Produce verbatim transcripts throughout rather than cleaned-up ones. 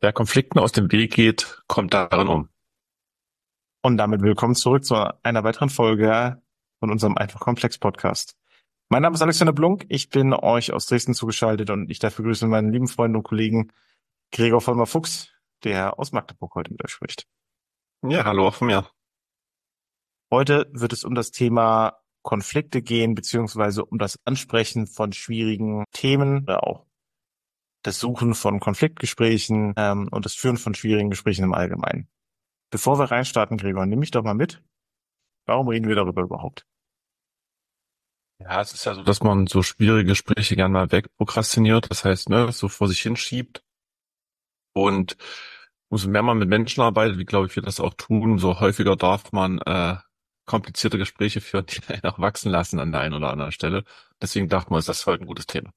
Wer Konflikten aus dem Weg geht, kommt darin um. Und damit willkommen zurück zu einer weiteren Folge von unserem Einfach Komplex Podcast. Mein Name ist Alexander Blunk, ich bin euch aus Dresden zugeschaltet und ich darf begrüßen meinen lieben Freund und Kollegen Gregor Vollmer-Fuchs, der aus Magdeburg heute mit euch spricht. Ja, hallo auch von mir. Heute wird es um das Thema Konflikte gehen, beziehungsweise um das Ansprechen von schwierigen Themen oder auch das Suchen von Konfliktgesprächen ähm, und das Führen von schwierigen Gesprächen im Allgemeinen. Bevor wir reinstarten, Gregor, nimm mich doch mal mit. Warum reden wir darüber überhaupt? Ja, es ist ja so, dass man so schwierige Gespräche gerne mal wegprokrastiniert. Das heißt, ne, so vor sich hinschiebt. Und umso mehr man mit Menschen arbeitet, wie glaube ich wir das auch tun, umso häufiger darf man äh, komplizierte Gespräche führen, die einen auch wachsen lassen an der einen oder anderen Stelle. Deswegen dachten wir uns, das ist heute ein gutes Thema.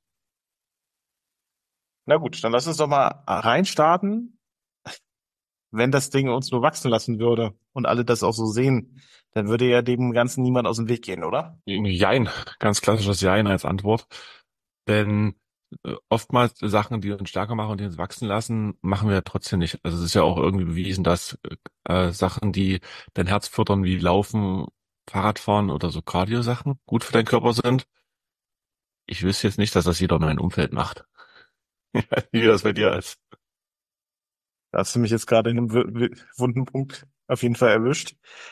Na gut, dann lass uns doch mal reinstarten. Wenn das Ding uns nur wachsen lassen würde und alle das auch so sehen, dann würde ja dem Ganzen niemand aus dem Weg gehen, oder? Jein, ganz klassisches Jein als Antwort. Denn äh, oftmals Sachen, die uns stärker machen und die uns wachsen lassen, machen wir ja trotzdem nicht. Also es ist ja auch irgendwie bewiesen, dass äh, Sachen, die dein Herz fördern, wie Laufen, Fahrradfahren oder so Cardio-Sachen, gut für deinen Körper sind. Ich wüsste jetzt nicht, dass das jeder in meinem Umfeld macht. Wie das bei dir ist. Da hast du mich jetzt gerade in einem wu- wu- wunden Punkt auf jeden Fall erwischt.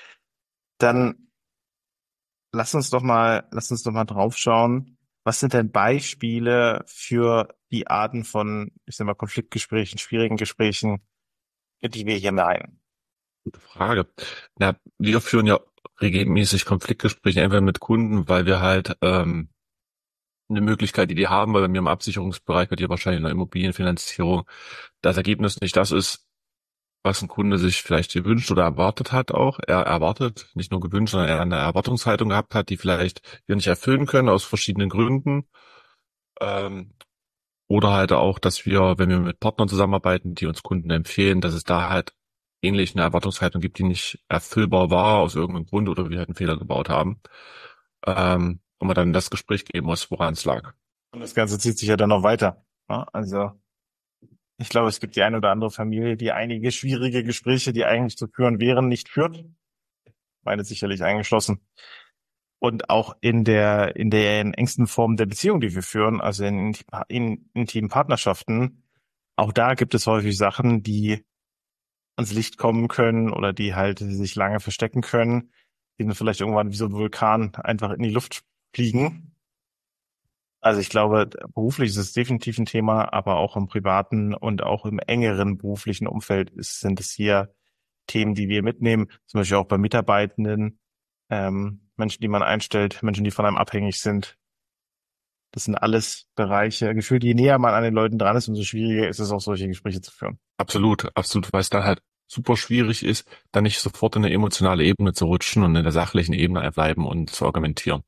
Dann lass uns doch mal, lass uns doch mal draufschauen. Was sind denn Beispiele für die Arten von, ich sag mal, Konfliktgesprächen, schwierigen Gesprächen, die wir hier meinen? Gute Frage. Na, wir führen ja regelmäßig Konfliktgespräche, entweder mit Kunden, weil wir halt ähm, eine Möglichkeit, die die haben, weil bei mir im Absicherungsbereich, bei dir wahrscheinlich in der Immobilienfinanzierung, das Ergebnis nicht das ist, was ein Kunde sich vielleicht gewünscht oder erwartet hat auch. Er erwartet, nicht nur gewünscht, sondern er eine Erwartungshaltung gehabt hat, die vielleicht wir nicht erfüllen können aus verschiedenen Gründen. Ähm, oder halt auch, dass wir, wenn wir mit Partnern zusammenarbeiten, die uns Kunden empfehlen, dass es da halt ähnlich eine Erwartungshaltung gibt, die nicht erfüllbar war aus irgendeinem Grund oder wir halt einen Fehler gebaut haben. Ähm, und man dann in das Gespräch gehen muss, woran es lag. Und das Ganze zieht sich ja dann noch weiter. Ja, also ich glaube, es gibt die eine oder andere Familie, die einige schwierige Gespräche, die eigentlich zu führen wären, nicht führt. Meine sicherlich eingeschlossen. Und auch in der, in der engsten Form der Beziehung, die wir führen, also in, in intimen Partnerschaften, auch da gibt es häufig Sachen, die ans Licht kommen können oder die halt sich lange verstecken können, die dann vielleicht irgendwann wie so ein Vulkan einfach in die Luft fliegen. Also ich glaube, beruflich ist es definitiv ein Thema, aber auch im privaten und auch im engeren beruflichen Umfeld ist, sind es hier Themen, die wir mitnehmen, zum Beispiel auch bei Mitarbeitenden, ähm, Menschen, die man einstellt, Menschen, die von einem abhängig sind. Das sind alles Bereiche, gefühlt, je näher man an den Leuten dran ist, umso schwieriger ist es auch, solche Gespräche zu führen. Absolut, absolut, weil es dann halt super schwierig ist, dann nicht sofort in eine emotionale Ebene zu rutschen und in der sachlichen Ebene bleiben und zu argumentieren.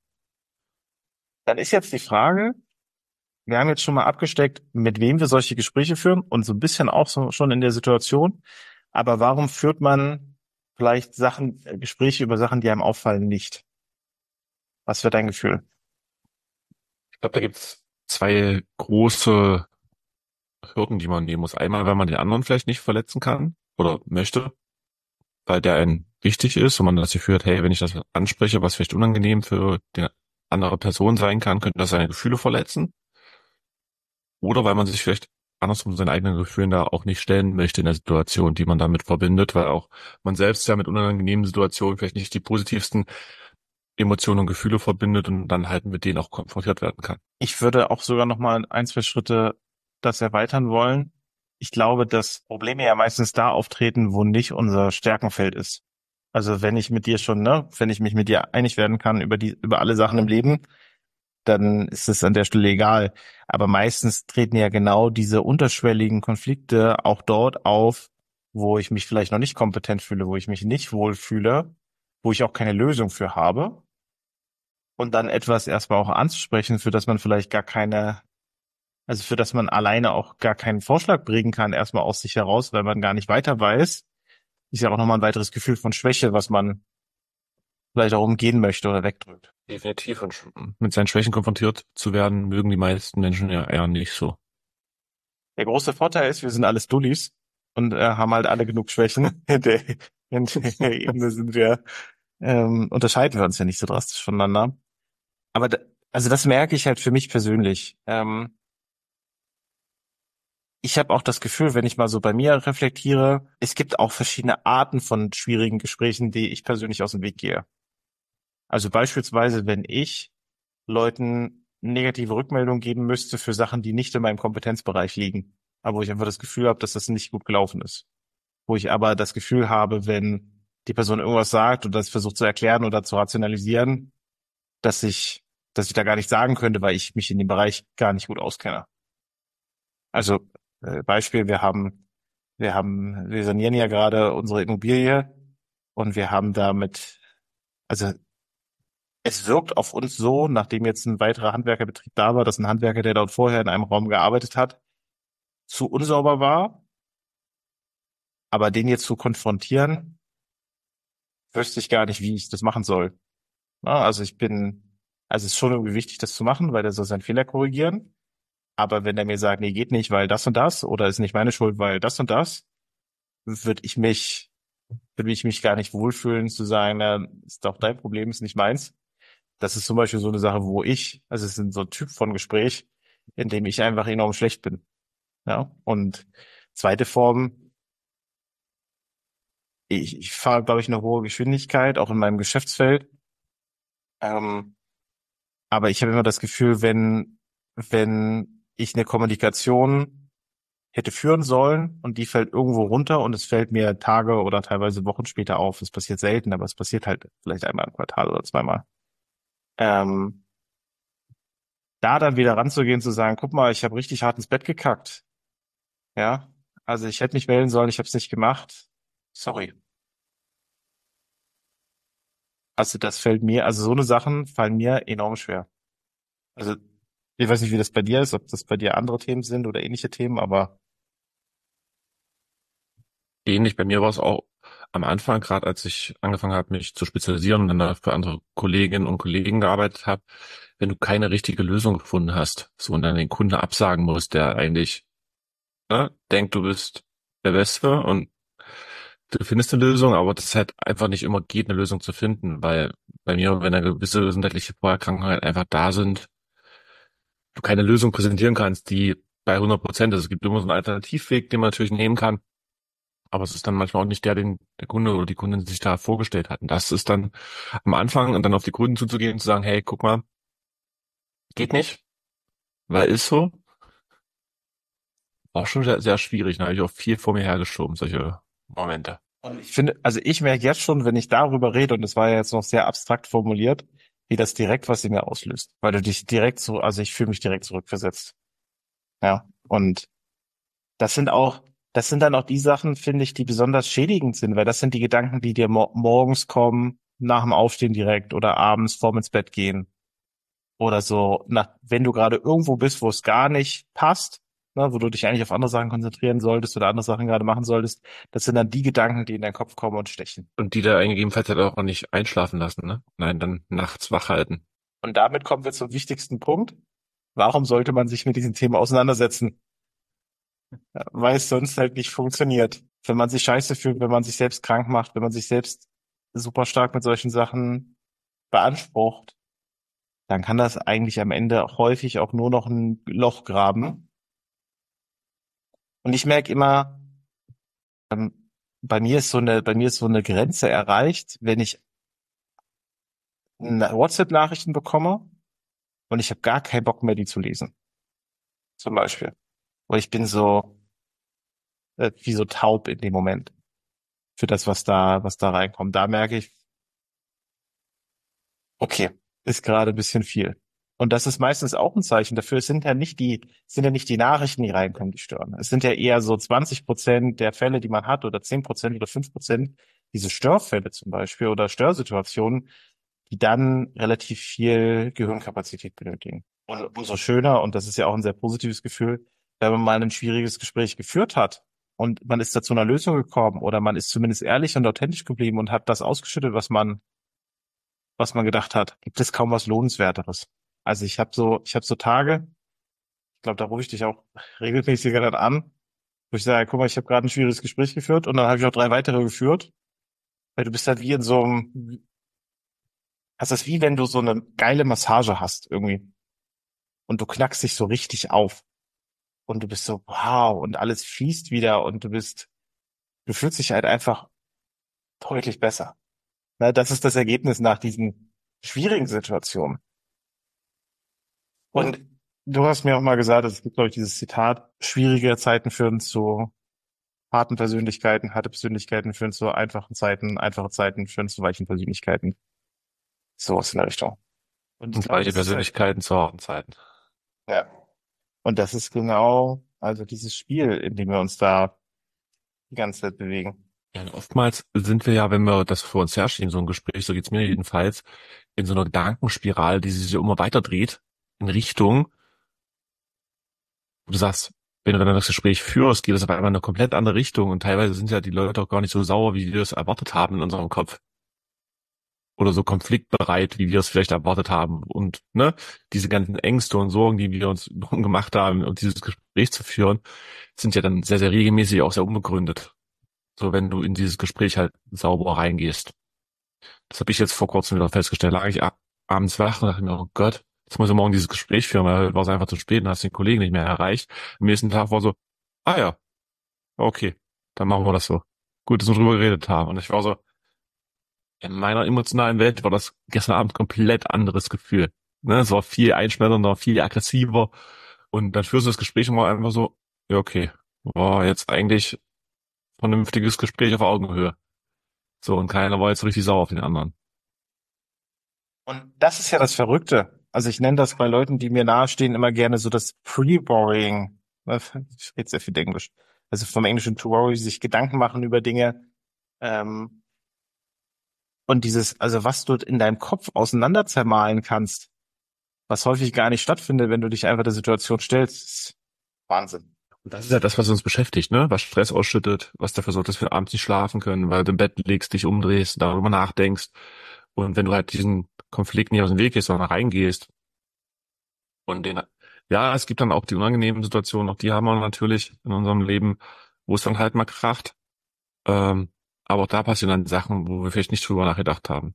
Dann ist jetzt die Frage, wir haben jetzt schon mal abgesteckt, mit wem wir solche Gespräche führen und so ein bisschen auch so schon in der Situation. Aber warum führt man vielleicht Sachen, äh, Gespräche über Sachen, die einem auffallen, nicht? Was wird dein Gefühl? Ich glaube, da gibt's zwei große Hürden, die man nehmen muss. Einmal, weil man den anderen vielleicht nicht verletzen kann oder möchte, weil der einen wichtig ist und man das Gefühl hat, hey, wenn ich das anspreche, was vielleicht unangenehm für die andere Person sein kann, könnte das seine Gefühle verletzen. Oder weil man sich vielleicht andersrum seinen eigenen Gefühlen da auch nicht stellen möchte in der Situation, die man damit verbindet, weil auch man selbst ja mit unangenehmen Situationen vielleicht nicht die positivsten Emotionen und Gefühle verbindet und dann halt mit denen auch konfrontiert werden kann. Ich würde auch sogar noch mal ein, zwei Schritte das erweitern wollen. Ich glaube, dass Probleme ja meistens da auftreten, wo nicht unser Stärkenfeld ist. Also wenn ich mit dir schon, ne, wenn ich mich mit dir einig werden kann über die, über alle Sachen im Leben, dann ist es an der Stelle egal. Aber meistens treten ja genau diese unterschwelligen Konflikte auch dort auf, wo ich mich vielleicht noch nicht kompetent fühle, wo ich mich nicht wohlfühle, wo ich auch keine Lösung für habe. Und dann etwas erstmal auch anzusprechen, für das man vielleicht gar keine, also für das man alleine auch gar keinen Vorschlag bringen kann, erstmal aus sich heraus, weil man gar nicht weiter weiß, ist ja auch nochmal ein weiteres Gefühl von Schwäche, was man vielleicht auch umgehen möchte oder wegdrückt. Definitiv. Und mit seinen Schwächen konfrontiert zu werden, mögen die meisten Menschen ja eher nicht so. Der große Vorteil ist, wir sind alles Dullis. und äh, haben halt alle genug Schwächen. In der, in der Ebene sind wir, ähm, unterscheiden wir uns ja nicht so drastisch voneinander. Aber da, also das merke ich halt für mich persönlich. Ähm, ich habe auch das Gefühl, wenn ich mal so bei mir reflektiere, es gibt auch verschiedene Arten von schwierigen Gesprächen, die ich persönlich aus dem Weg gehe. Also beispielsweise, wenn ich Leuten negative Rückmeldungen geben müsste für Sachen, die nicht in meinem Kompetenzbereich liegen, aber wo ich einfach das Gefühl habe, dass das nicht gut gelaufen ist. Wo ich aber das Gefühl habe, wenn die Person irgendwas sagt und das versucht zu erklären oder zu rationalisieren, dass ich, dass ich da gar nicht sagen könnte, weil ich mich in dem Bereich gar nicht gut auskenne. Also äh, Beispiel, wir haben, wir haben, wir sanieren ja gerade unsere Immobilie und wir haben damit, also es wirkt auf uns so, nachdem jetzt ein weiterer Handwerkerbetrieb da war, dass ein Handwerker, der dort vorher in einem Raum gearbeitet hat, zu unsauber war, aber den jetzt zu konfrontieren, wüsste ich gar nicht, wie ich das machen soll. Ja, also ich bin, also es ist schon irgendwie wichtig, das zu machen, weil der soll seinen Fehler korrigieren. Aber wenn der mir sagt, nee, geht nicht, weil das und das, oder ist nicht meine Schuld, weil das und das, würde ich mich, würde ich mich gar nicht wohlfühlen zu sagen, na, ist doch dein Problem, ist nicht meins. Das ist zum Beispiel so eine Sache, wo ich, also es ist so ein Typ von Gespräch, in dem ich einfach enorm schlecht bin. Ja, und zweite Form, ich, ich fahre, glaube ich, eine hohe Geschwindigkeit, auch in meinem Geschäftsfeld. Ähm, aber ich habe immer das Gefühl, wenn, wenn ich eine Kommunikation hätte führen sollen und die fällt irgendwo runter und es fällt mir Tage oder teilweise Wochen später auf. Es passiert selten, aber es passiert halt vielleicht einmal im Quartal oder zweimal. Ähm, da dann wieder ranzugehen, zu sagen, guck mal, ich habe richtig hart ins Bett gekackt. Ja, also ich hätte mich melden sollen, ich habe es nicht gemacht. Sorry. Also das fällt mir, also so eine Sachen fallen mir enorm schwer. Also ich weiß nicht, wie das bei dir ist, ob das bei dir andere Themen sind oder ähnliche Themen, aber Ähnlich, bei mir war es auch am Anfang, gerade als ich angefangen habe, mich zu spezialisieren und dann für andere Kolleginnen und Kollegen gearbeitet habe, wenn du keine richtige Lösung gefunden hast, so und dann den Kunde absagen musst, der eigentlich ne, denkt, du bist der Beste und du findest eine Lösung, aber das halt einfach nicht immer geht, eine Lösung zu finden, weil bei mir, wenn eine gewisse gesundheitliche Vorerkrankungen halt einfach da sind, du keine Lösung präsentieren kannst, die bei hundert Prozent ist. Es gibt immer so einen Alternativweg, den man natürlich nehmen kann, aber es ist dann manchmal auch nicht der, den der Kunde oder die Kundin sich da vorgestellt hat. Und das ist dann am Anfang und dann auf die Kunden zuzugehen und zu sagen, hey, guck mal, geht nicht, weil ist so, war schon sehr, sehr schwierig. Da habe ich auch viel vor mir hergeschoben, solche Momente. und ich finde, also ich merke jetzt schon, wenn ich darüber rede, und das war ja jetzt noch sehr abstrakt formuliert, wie das direkt was in mir auslöst. Weil du dich direkt so, also ich fühle mich direkt zurückversetzt. Ja. Und das sind auch, das sind dann auch die Sachen, finde ich, die besonders schädigend sind, weil das sind die Gedanken, die dir mo morgens kommen, nach dem Aufstehen direkt oder abends vorm ins Bett gehen. Oder so, nach, wenn du gerade irgendwo bist, wo es gar nicht passt, ne, wo du dich eigentlich auf andere Sachen konzentrieren solltest oder andere Sachen gerade machen solltest, das sind dann die Gedanken, die in deinen Kopf kommen und stechen. Und die da gegebenenfalls halt auch nicht einschlafen lassen, ne? Nein, dann nachts wach halten. Und damit kommen wir zum wichtigsten Punkt. Warum sollte man sich mit diesen Themen auseinandersetzen? Ja, weil es sonst halt nicht funktioniert. Wenn man sich scheiße fühlt, wenn man sich selbst krank macht, wenn man sich selbst super stark mit solchen Sachen beansprucht, dann kann das eigentlich am Ende häufig auch nur noch ein Loch graben. Und ich merke immer, bei mir ist so eine, bei mir ist so eine Grenze erreicht, wenn ich eine WhatsApp-Nachrichten bekomme und ich habe gar keinen Bock mehr, die zu lesen. Zum Beispiel. Weil ich bin so, äh, wie so taub in dem Moment für das, was da, was da reinkommt. Da merke ich, okay, ist gerade ein bisschen viel. Und das ist meistens auch ein Zeichen dafür. Es sind ja nicht die, es sind ja nicht die Nachrichten, die reinkommen, die stören. Es sind ja eher so zwanzig Prozent der Fälle, die man hat, oder zehn Prozent oder fünf Prozent, diese Störfälle zum Beispiel oder Störsituationen, die dann relativ viel Gehirnkapazität benötigen. Und umso schöner, und das ist ja auch ein sehr positives Gefühl, wenn man mal ein schwieriges Gespräch geführt hat und man ist da zu einer Lösung gekommen oder man ist zumindest ehrlich und authentisch geblieben und hat das ausgeschüttet, was man, was man gedacht hat, gibt es kaum was Lohnenswerteres. Also ich habe so, ich habe so Tage, ich glaube, da rufe ich dich auch regelmäßiger dann an, Wo ich sage, guck mal, ich habe gerade ein schwieriges Gespräch geführt und dann habe ich auch drei weitere geführt, weil du bist halt wie in so einem, also das ist wie wenn du so eine geile Massage hast irgendwie und du knackst dich so richtig auf und du bist so, wow, und alles fließt wieder und du bist, du fühlst dich halt einfach deutlich besser. Na, das ist das Ergebnis nach diesen schwierigen Situationen. Und du hast mir auch mal gesagt, es gibt, glaube ich, dieses Zitat, schwierige Zeiten führen zu harten Persönlichkeiten, harte Persönlichkeiten führen zu einfachen Zeiten, einfache Zeiten führen zu weichen Persönlichkeiten. Sowas in der Richtung. Und ich Und glaube, beide das ist halt, Persönlichkeiten zu harten Zeiten. ja. Und das ist genau, also dieses Spiel, in dem wir uns da die ganze Zeit bewegen. Ja, und oftmals sind wir ja, wenn wir das vor uns herschieben, so ein Gespräch, so geht's mir jedenfalls, in so einer Gedankenspirale, die sich immer weiter dreht, in Richtung, wo du sagst, wenn du dann das Gespräch führst, geht es auf einmal in eine komplett andere Richtung und teilweise sind ja die Leute auch gar nicht so sauer, wie wir es erwartet haben in unserem Kopf. Oder so konfliktbereit, wie wir es vielleicht erwartet haben. Und ne, diese ganzen Ängste und Sorgen, die wir uns drum gemacht haben, um dieses Gespräch zu führen, sind ja dann sehr, sehr regelmäßig auch sehr unbegründet. So, wenn du in dieses Gespräch halt sauber reingehst. Das habe ich jetzt vor kurzem wieder festgestellt. Lag ich ab, abends wach und dachte mir, oh Gott, jetzt muss ich morgen dieses Gespräch führen, weil war es einfach zu spät und hast den Kollegen nicht mehr erreicht. Am nächsten Tag war so, ah ja, okay, dann machen wir das so. Gut, dass wir drüber geredet haben. Und ich war so, in meiner emotionalen Welt war das gestern Abend komplett anderes Gefühl. Ne, es war viel einschneidernder, viel aggressiver. Und dann führst du das Gespräch und war einfach so, ja, okay, war jetzt eigentlich vernünftiges Gespräch auf Augenhöhe. So, und keiner war jetzt so richtig sauer auf den anderen. Und das ist ja das Verrückte. Also ich nenne das bei Leuten, die mir nahestehen, immer gerne so das Pre-Worrying. Ich rede sehr viel Englisch. Also vom Englischen to worry, sich Gedanken machen über Dinge. Ähm, und dieses, also was du in deinem Kopf auseinander zermalen kannst, was häufig gar nicht stattfindet, wenn du dich einfach der Situation stellst, ist Wahnsinn. Und das ist ja das, was uns beschäftigt, ne? Was Stress ausschüttet, was dafür sorgt, dass wir abends nicht schlafen können, weil du im Bett liegst, dich umdrehst, darüber nachdenkst. Und wenn du halt diesen Konflikt nicht aus dem Weg gehst, sondern reingehst und den, ja, es gibt dann auch die unangenehmen Situationen, auch die haben wir natürlich in unserem Leben, wo es dann halt mal kracht. Ähm, aber auch da passieren dann Sachen, wo wir vielleicht nicht drüber nachgedacht haben.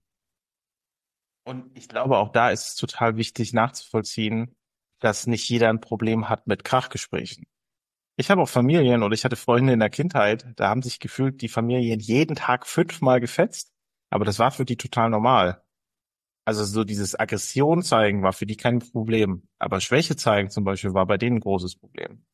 Und ich glaube, auch da ist es total wichtig nachzuvollziehen, dass nicht jeder ein Problem hat mit Krachgesprächen. Ich habe auch Familien oder ich hatte Freunde in der Kindheit, da haben sich gefühlt die Familien jeden Tag fünfmal gefetzt, aber das war für die total normal. Also so dieses Aggression zeigen war für die kein Problem, aber Schwäche zeigen zum Beispiel war bei denen ein großes Problem.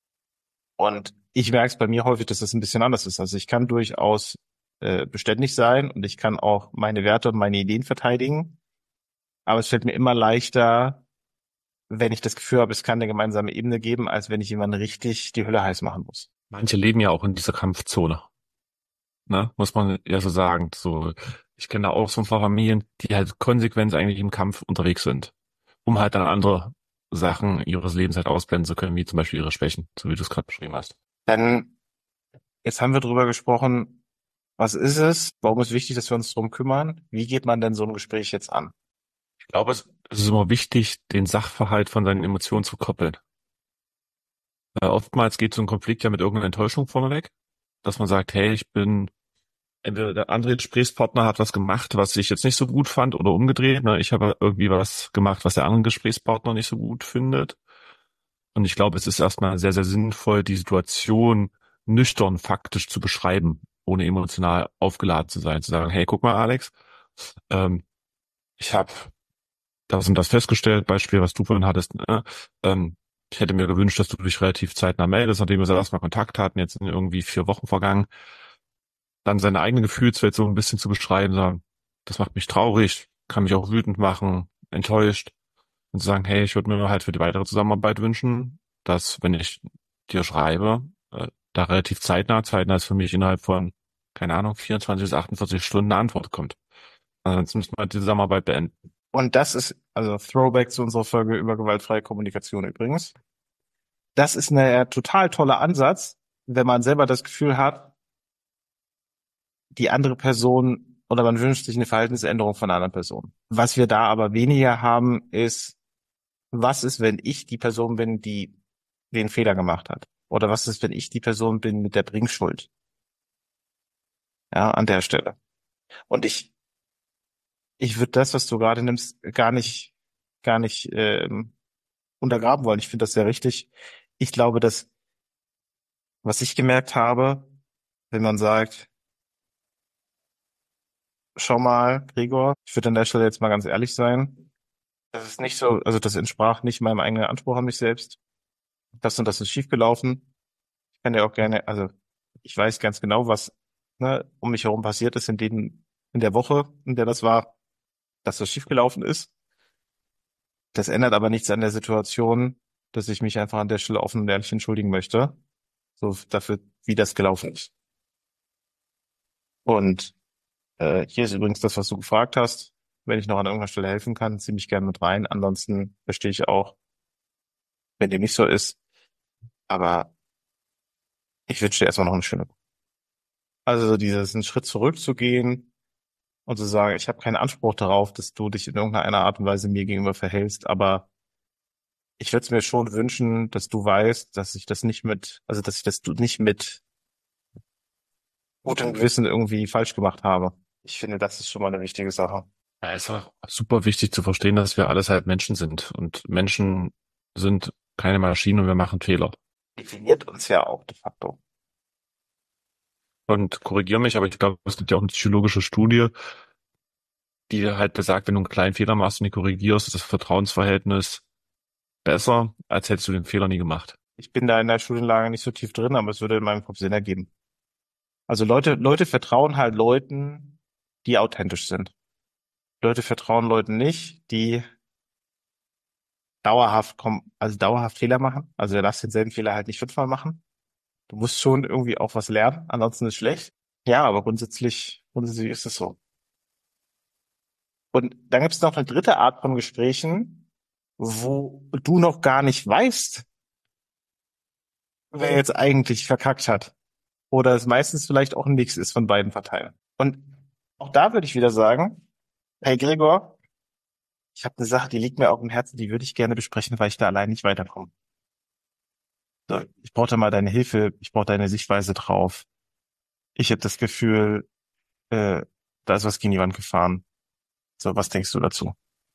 Und ich merke es bei mir häufig, dass das ein bisschen anders ist. Also ich kann durchaus äh, beständig sein und ich kann auch meine Werte und meine Ideen verteidigen, aber es fällt mir immer leichter, wenn ich das Gefühl habe, es kann eine gemeinsame Ebene geben, als wenn ich jemanden richtig die Hölle heiß machen muss. Manche leben ja auch in dieser Kampfzone, ne? Muss man ja so sagen. So, ich kenne da auch so ein paar Familien, die halt konsequent eigentlich im Kampf unterwegs sind, um halt dann andere Sachen ihres Lebens halt ausblenden zu können, wie zum Beispiel ihre Schwächen, so wie du es gerade beschrieben hast. Denn jetzt haben wir drüber gesprochen, was ist es? Warum ist wichtig, dass wir uns drum kümmern? Wie geht man denn so ein Gespräch jetzt an? Ich glaube, es es ist immer wichtig, den Sachverhalt von seinen Emotionen zu koppeln. Äh, oftmals geht so ein Konflikt ja mit irgendeiner Enttäuschung vorneweg, dass man sagt, hey, ich bin, entweder der andere Gesprächspartner hat was gemacht, was ich jetzt nicht so gut fand, oder umgedreht, ne? Ich habe irgendwie was gemacht, was der andere Gesprächspartner nicht so gut findet. Und ich glaube, es ist erstmal sehr, sehr sinnvoll, die Situation nüchtern, faktisch zu beschreiben, ohne emotional aufgeladen zu sein, zu sagen, hey, guck mal, Alex, ähm, ich habe das und das festgestellt, Beispiel, was du vorhin hattest, ne? Ähm, ich hätte mir gewünscht, dass du dich relativ zeitnah meldest, nachdem wir das erste Mal Kontakt hatten, jetzt sind irgendwie vier Wochen vergangen, dann seine eigene Gefühlswelt so ein bisschen zu beschreiben, sagen, das macht mich traurig, kann mich auch wütend machen, enttäuscht und zu sagen, hey, ich würde mir halt für die weitere Zusammenarbeit wünschen, dass, wenn ich dir schreibe, äh, da relativ zeitnah, zeitnah ist für mich innerhalb von, keine Ahnung, vierundzwanzig bis achtundvierzig Stunden eine Antwort kommt. Ansonsten müssen wir die Zusammenarbeit beenden. Und das ist, also Throwback zu unserer Folge über gewaltfreie Kommunikation übrigens. Das ist ein total toller Ansatz, wenn man selber das Gefühl hat, die andere Person oder man wünscht sich eine Verhaltensänderung von einer anderen Person. Was wir da aber weniger haben, ist, was ist, wenn ich die Person bin, die den Fehler gemacht hat? Oder was ist, wenn ich die Person bin mit der Bringschuld? Ja, an der Stelle. Und ich, ich würde das, was du gerade nimmst, gar nicht, gar nicht ähm, untergraben wollen. Ich finde das sehr richtig. Ich glaube, dass, was ich gemerkt habe, wenn man sagt, schau mal, Gregor, ich würde an der Stelle jetzt mal ganz ehrlich sein, das ist nicht so, also das entsprach nicht meinem eigenen Anspruch an mich selbst. Das und das ist schiefgelaufen. Ich kann ja auch gerne, also ich weiß ganz genau, was ne, um mich herum passiert ist in den, in der Woche, in der das war, dass das schiefgelaufen ist. Das ändert aber nichts an der Situation, dass ich mich einfach an der Stelle offen und ehrlich entschuldigen möchte, so dafür, wie das gelaufen ist. Und äh, hier ist übrigens das, was du gefragt hast. Wenn ich noch an irgendeiner Stelle helfen kann, zieh mich gerne mit rein. Ansonsten verstehe ich auch, wenn dem nicht so ist. Aber ich wünsche dir erstmal noch eine schöne Woche. Also so dieses einen Schritt zurückzugehen und zu sagen, ich habe keinen Anspruch darauf, dass du dich in irgendeiner Art und Weise mir gegenüber verhältst, aber ich würde es mir schon wünschen, dass du weißt, dass ich das nicht mit, also dass ich das du nicht mit gutem Gewissen irgendwie falsch gemacht habe. Ich finde, das ist schon mal eine wichtige Sache. Ja, ist auch super wichtig zu verstehen, dass wir alles halt Menschen sind. Und Menschen sind keine Maschinen und wir machen Fehler. Definiert uns ja auch de facto. Und korrigiere mich, aber ich glaube, es gibt ja auch eine psychologische Studie, die halt besagt, wenn du einen kleinen Fehler machst und die korrigierst, ist das Vertrauensverhältnis besser, als hättest du den Fehler nie gemacht. Ich bin da in der Studienlage nicht so tief drin, aber es würde in meinem Kopf Sinn ergeben. Also Leute, Leute vertrauen halt Leuten, die authentisch sind. Leute vertrauen Leuten nicht, die dauerhaft kommen, also dauerhaft Fehler machen. Also du darfst denselben Fehler halt nicht fünfmal machen. Du musst schon irgendwie auch was lernen, ansonsten ist schlecht. Ja, aber grundsätzlich, grundsätzlich ist es so. Und dann gibt es noch eine dritte Art von Gesprächen, wo du noch gar nicht weißt, wer jetzt eigentlich verkackt hat. Oder es meistens vielleicht auch ein Mix ist von beiden Parteien. Und auch da würde ich wieder sagen, hey Gregor, ich habe eine Sache, die liegt mir auf dem Herzen, die würde ich gerne besprechen, weil ich da allein nicht weiterkomme. So, ich brauche da mal deine Hilfe, ich brauche deine Sichtweise drauf. Ich habe das Gefühl, äh, da ist was gegen die Wand gefahren. So, was denkst du dazu?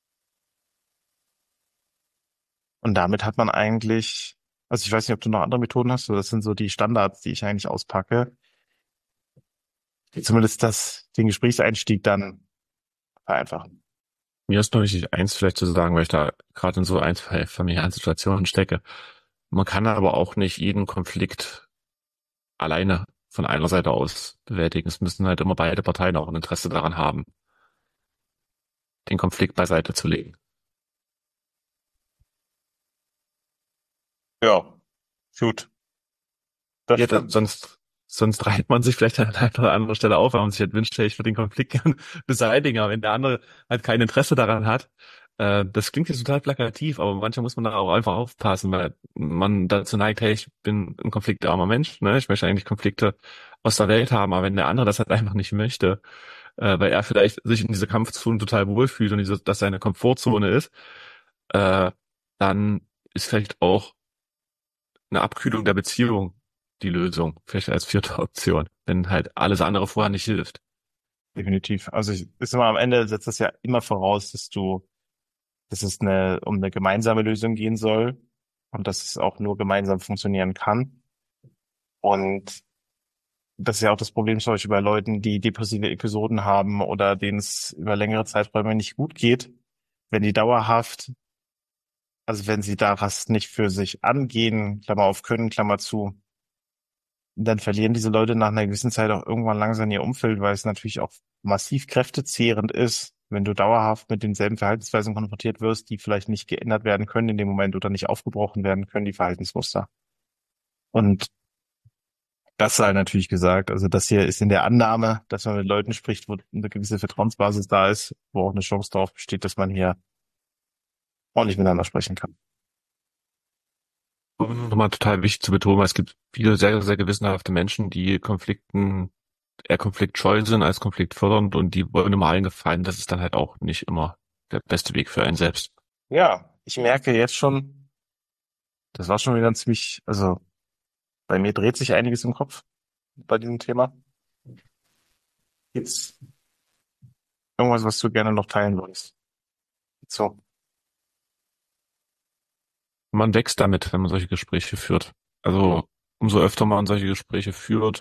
Und damit hat man eigentlich, also ich weiß nicht, ob du noch andere Methoden hast, aber das sind so die Standards, die ich eigentlich auspacke, die zumindest das, den Gesprächseinstieg dann vereinfachen. Mir ist noch wichtig, eins vielleicht zu sagen, weil ich da gerade in so ein, zwei familiären Situationen stecke. Man kann aber auch nicht jeden Konflikt alleine von einer Seite aus bewältigen. Es müssen halt immer beide Parteien auch ein Interesse daran haben, den Konflikt beiseite zu legen. Ja, gut. Das Ja, da, stimmt. sonst, sonst reiht man sich vielleicht an einer oder anderen Stelle auf, weil man sich halt wünscht, hey, ich würde den Konflikt gern beseitigen, aber wenn der andere halt kein Interesse daran hat, äh, das klingt jetzt total plakativ, aber manchmal muss man da auch einfach aufpassen, weil man dazu neigt, hey, ich bin ein konfliktarmer Mensch, ne, ich möchte eigentlich Konflikte aus der Welt haben, aber wenn der andere das halt einfach nicht möchte, äh, weil er vielleicht sich in dieser Kampfzone total wohlfühlt und diese, das seine Komfortzone ist, äh, dann ist vielleicht auch eine Abkühlung der Beziehung die Lösung, vielleicht als vierte Option, wenn halt alles andere vorher nicht hilft. Definitiv. Also ich, ist immer am Ende setzt das ja immer voraus, dass du, dass es eine, um eine gemeinsame Lösung gehen soll und dass es auch nur gemeinsam funktionieren kann. Und das ist ja auch das Problem zum Beispiel bei Leuten, die depressive Episoden haben oder denen es über längere Zeiträume nicht gut geht, wenn die dauerhaft, also wenn sie da was nicht für sich angehen, Klammer auf können, Klammer zu, dann verlieren diese Leute nach einer gewissen Zeit auch irgendwann langsam ihr Umfeld, weil es natürlich auch massiv kräftezehrend ist, wenn du dauerhaft mit denselben Verhaltensweisen konfrontiert wirst, die vielleicht nicht geändert werden können in dem Moment oder nicht aufgebrochen werden können, die Verhaltensmuster. Und das sei natürlich gesagt. Also das hier ist in der Annahme, dass man mit Leuten spricht, wo eine gewisse Vertrauensbasis da ist, wo auch eine Chance darauf besteht, dass man hier ordentlich miteinander sprechen kann. Und nochmal total wichtig zu betonen, weil es gibt viele sehr, sehr gewissenhafte Menschen, die Konflikten eher konfliktscheu sind als konfliktfördernd und die wollen immer allen gefallen. Das ist dann halt auch nicht immer der beste Weg für einen selbst. Ja, ich merke jetzt schon, das war schon wieder ein ziemlich, also Bei mir dreht sich einiges im Kopf bei diesem Thema. Gibt's irgendwas, was du gerne noch teilen würdest? So, Man wächst damit, wenn man solche Gespräche führt. Also umso öfter man solche Gespräche führt,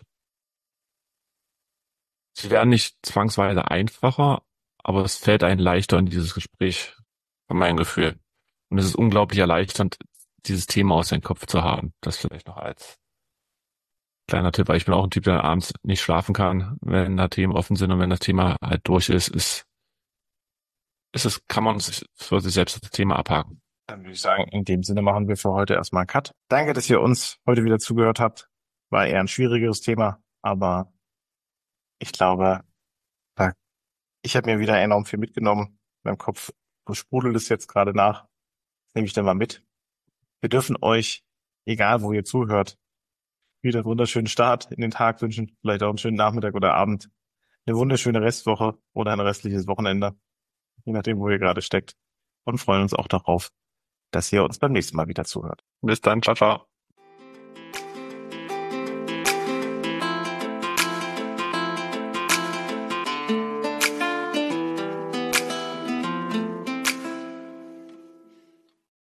sie werden nicht zwangsweise einfacher, aber es fällt einem leichter in dieses Gespräch, von meinem Gefühl. Und es ist unglaublich erleichternd, dieses Thema aus seinem Kopf zu haben. Das vielleicht noch als kleiner Tipp, weil ich bin auch ein Typ, der abends nicht schlafen kann, wenn da Themen offen sind und wenn das Thema halt durch ist, ist, ist es, kann man sich für sich selbst das Thema abhaken. dann würde ich sagen, in dem Sinne machen wir für heute erstmal einen Cut. Danke, dass ihr uns heute wieder zugehört habt. War eher ein schwierigeres Thema, aber ich glaube, da, ich habe mir wieder enorm viel mitgenommen. Mein Kopf sprudelt es jetzt gerade nach. Das nehme ich dann mal mit. Wir dürfen euch, egal wo ihr zuhört, wieder einen wunderschönen Start in den Tag wünschen, vielleicht auch einen schönen Nachmittag oder Abend, eine wunderschöne Restwoche oder ein restliches Wochenende, je nachdem, wo ihr gerade steckt, und freuen uns auch darauf, dass ihr uns beim nächsten Mal wieder zuhört. Bis dann, ciao, ciao.